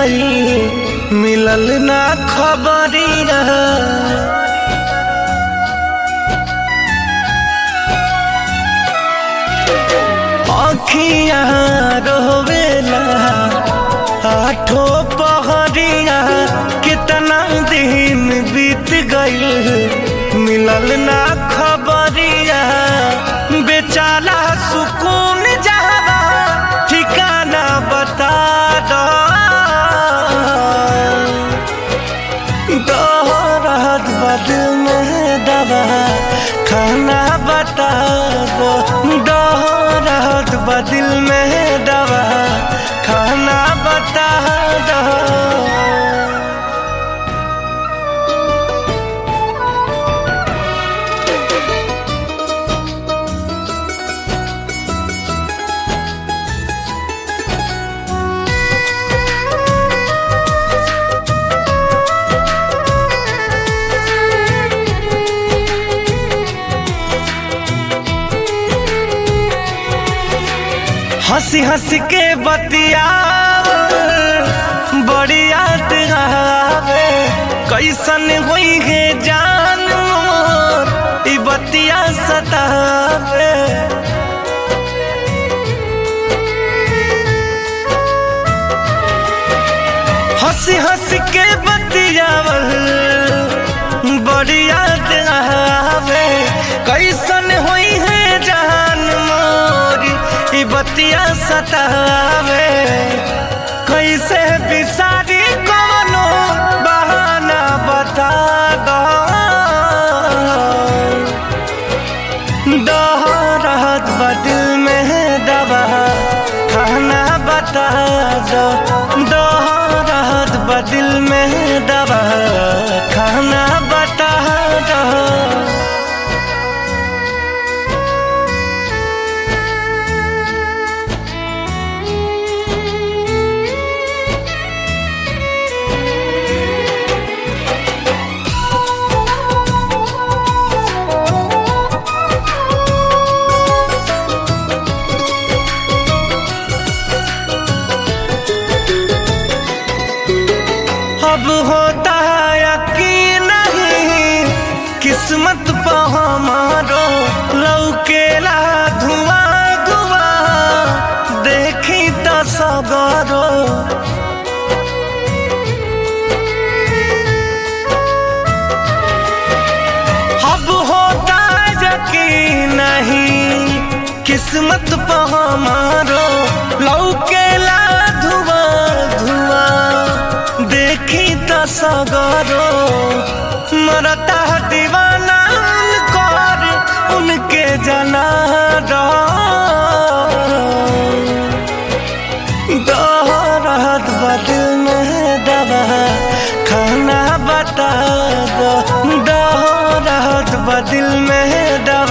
गई मिलल ना खबरिया। अखियाँ रोवेला आठो पहरिया कितना दिन बीत गई मिलल ना खबरिया। बेचारा सुकून जहाँ ठिकाना बता दो दर्द बदल में दवा खाना बता दो दर्द बदल में दवा खाना बता दो। हंसी हंसी के बतिया बड़ी याद आवे कैसन हुई है जान मोर ई बतिया सतावे। हंसी हंसी के बतिया बड़ी याद आवे कैसन हुई है जान मोर ई बतिया सतावे। कैसे बिसारी कोनो बहाना बता दो दर्द बदल में दवा खाना बता दो दर्द बदल में दवा खाना बता दो। अब होता है यकीन नहीं किस्मत पे हमारो लौकेला धुआं धुआं देखी तो सगरो। अब होता है यकीन नहीं किस्मत पे हमारो लौकेला धुआं धुआं देखी तो सगरो। मरता है दीवाना कर उनके जना दर्द बदल में दवा खाना बता दो दर्द बदल में दवा